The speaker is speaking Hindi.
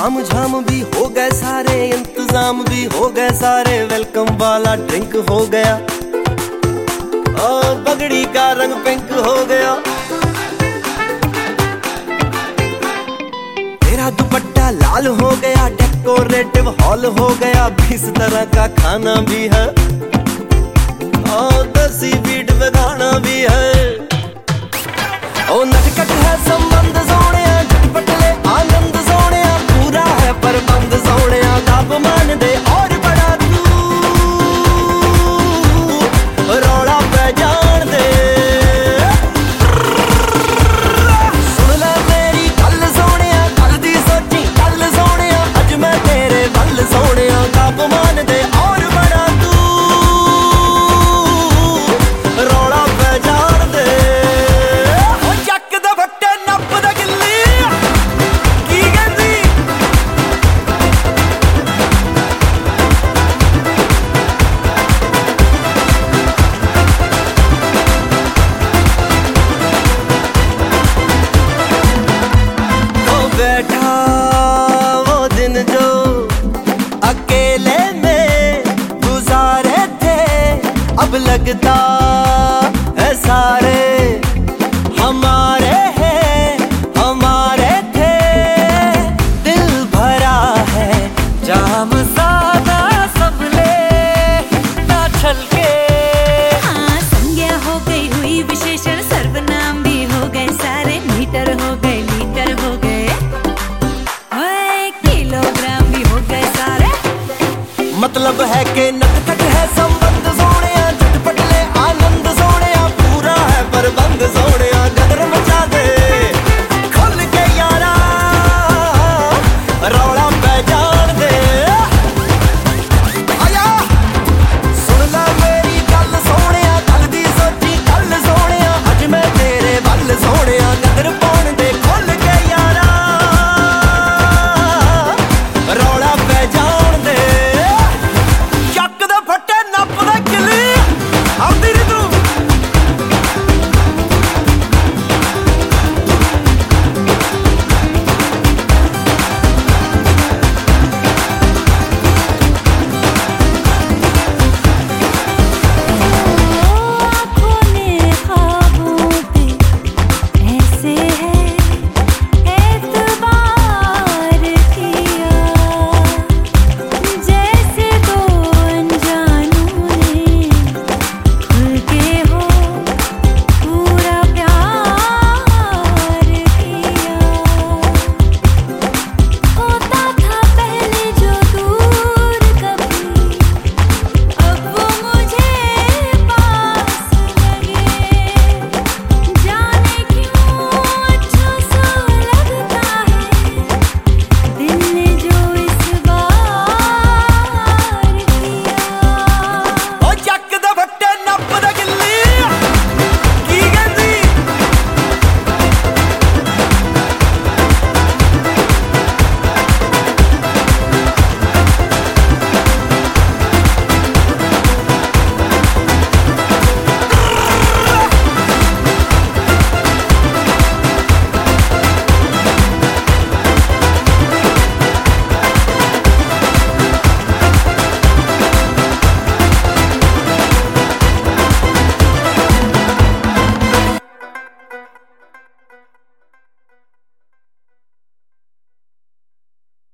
ताम झाम भी हो गए सारे, इंतजाम भी हो गए सारे, वेलकम वाला ड्रिंक हो गया और पगड़ी का रंग पिंक हो गया। तेरा दुपट्टा लाल हो गया, डेकोरेटिव हॉल हो गया, 20 तरह का खाना भी है और 10 बीट पे गाना भी है। ओ नटखट है संबंध सोने, झटपट ले आनंद सोने, पूरा है प्रबंध सोने, आप मान दे और बड़ा तू रौला पे जान दे। सुन ले मेरी गल सोने, कल दी सोची कल सोने, अज मैं तेरे बल सोने, आप मान दे और बड़ा तू रौला पे जान दे। बैठा वो दिन जो अकेले में गुजारे थे, अब लगता